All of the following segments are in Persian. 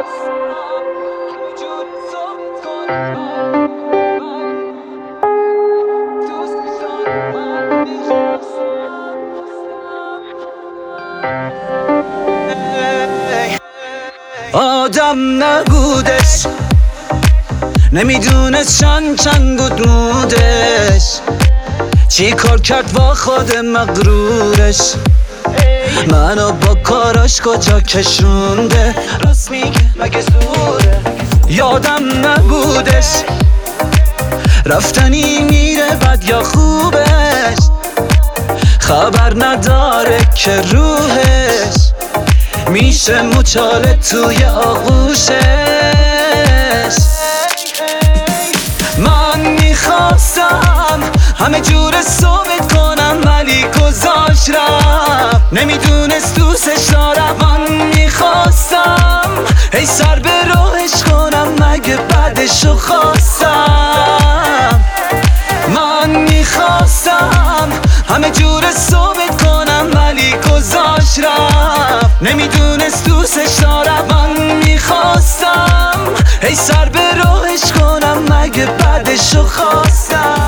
آدم نبودش، نمیدونست چند بود مودش، چی کار کرد با خود مغرورش، منو با کاراش کجا کشونده، راست میگه مگه زوره. یادم نبودش رفتنی میره بد یا خوبش، خبر نداره که روحش میشه مچاله توی آغوشش. من میخواستم همه جور ثابت کنم ولی گذاشت رفت، نمیدونست دوستش دارم. من میخواستم ای سر به راهش کنم مگه بعدشو خواستم. من میخواستم همه جور ثابت کنم ولی گذاشت رفت، نمیدونست دوستش دارم. من میخواستم ای سر به راهش کنم مگه بعدشو خواستم.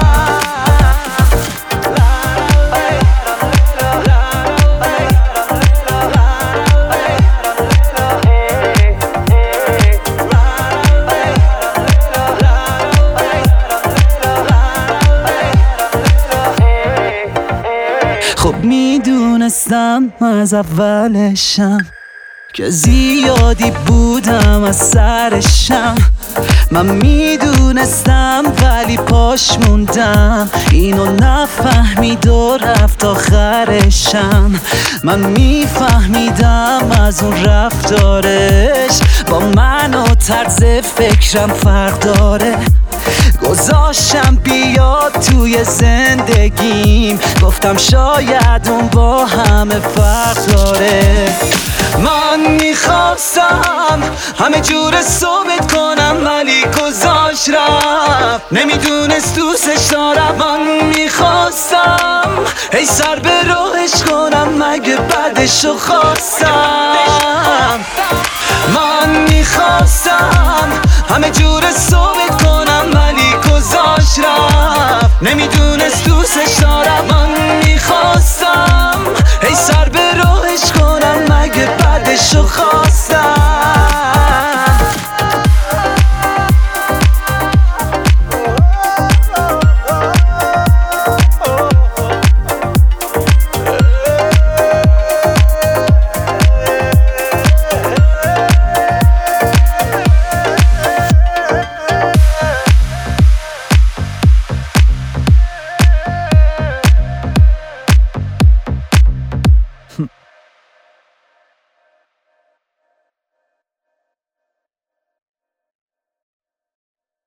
خب میدونستم از اولشم که زیادی بودم از سرشم، من میدونستم ولی پاش موندم، اینو نفهمید و رفت آخرشم. من میفهمیدم از اون رفتارش با من و طرز فکرم فرق داره، گذاشتم بیاد توی زندگیم، گفتم شاید اون با همه فرق داره. من میخواستم همه جور ثابت کنم ولی گذاشت رفت، نمیدونست دوستش دارم. من میخواستم ای سر به راهش کنم مگه بعدشو خواستم. من میخواستم همه جور ثابت کنم ولی گذاشت رفت، نمیدونست دوستش دارم.